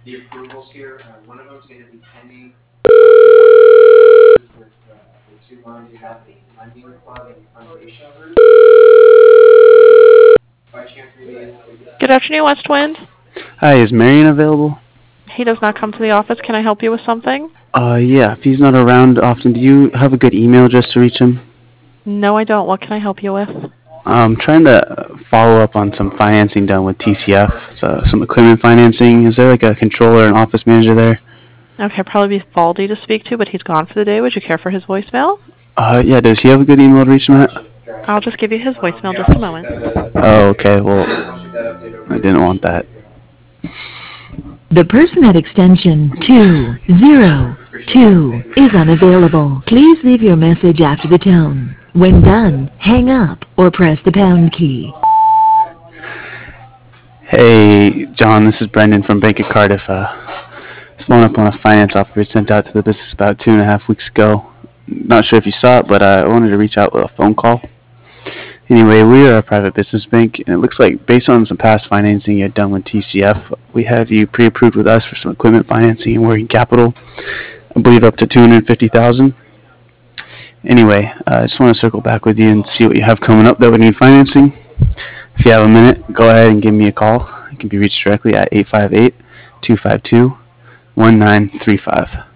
Good afternoon, West Wind. Hi, is Marion available? He does not come to the office. Can I help you with something? Yeah, if he's not around often, do you have a good email address to reach him? No, I don't. What can I help you with? I'm trying to follow up on some financing done with TCF, so some equipment financing. Is there like a controller and office manager there? Okay, probably be Baldy to speak to, but he's gone for the day. Would you care for his voicemail? Yeah, does he have a good email to reach him at? I'll just give you his voicemail just a moment. Oh, okay, well, I didn't want that. The person at extension 202 is unavailable. Please leave your message after the tone. When done, hang up or press the pound key. Hey, John, this is Brendan from Bank of Cardiff. Just following up on a finance offer we sent out to the business about 2.5 weeks ago. Not sure if you saw it, but I wanted to reach out with a phone call. Anyway, we are a private business bank, and it looks like based on some past financing you had done with TCF, we have you pre-approved with us for some equipment financing and working capital. I believe up to $250,000. Anyway, I just want to circle back with you and see what you have coming up that would need financing. If you have a minute, go ahead and give me a call. You can be reached directly at 858-252-1935.